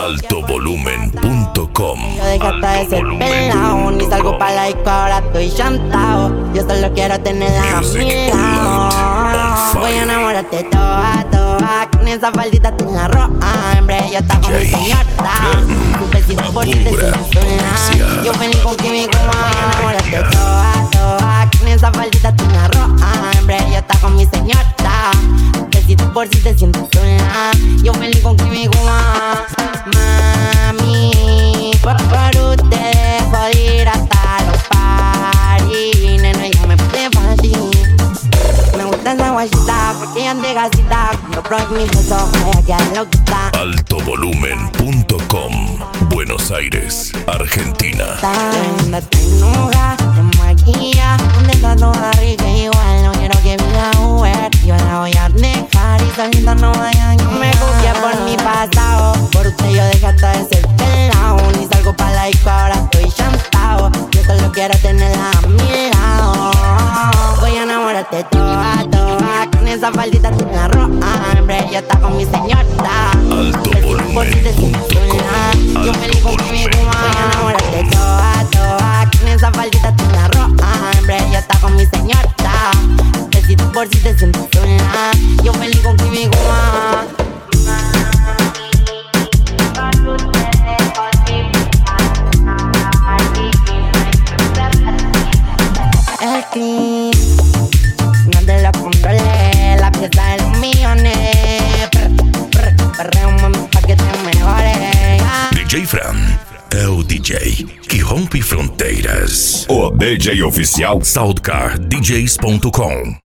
Altovolumen.com. Yo dejé hasta de ser pelao, ni salgo pa' la disco, ahora estoy chantao. Yo solo quiero tenerla a mi lado. Voy a enamorarte toda, toda. Con esa faldita te la roja. Hombre, yo estaba con mi señora. Un besito por si te sientes sola. Yo feliz con químico, voy a enamorarte toda, toda. Con esa faldita te la roja. Hombre, yo estaba con mi señora. Un besito por si te sientes sola. Yo feliz con químico, mami, por ustedes puedo ir hasta los paris. Nena, yo me puse fácil. Me gusta esa guachita porque ella ande gasita. Cuando pruebe mis besos voy a quedar loquita. Altovolumen.com. Buenos Aires, Argentina. Linda tenuga, te maquilla. Donde está toda rica igual. No quiero que viva Uber. Yo la voy a dejar y solita no vaya a me copia por mi pasado. Por usted yo dejé hasta de ser pelao. Ni salgo pa' la disco, ahora estoy chantao. Yo solo quiero tenerla a mi lado. Voy a enamorarte toda, toda. Con esa faldita te la roja. Hombre, yo estaba con mi señora. Altovolumen.com. Yo feliz con mi goma. Voy a enamorarte toda, toda. Con esa faldita te la roja. Hombre, yo estaba con mi señora. Besito por si te sientes sola. Yo feliz con mi goma. El clip no te lo controlé. La pieza de los millones. Perreo mami pa' que te mejores. DJ Fran, é o DJ que rompe fronteiras. O DJ oficial SoundCardDJs.com.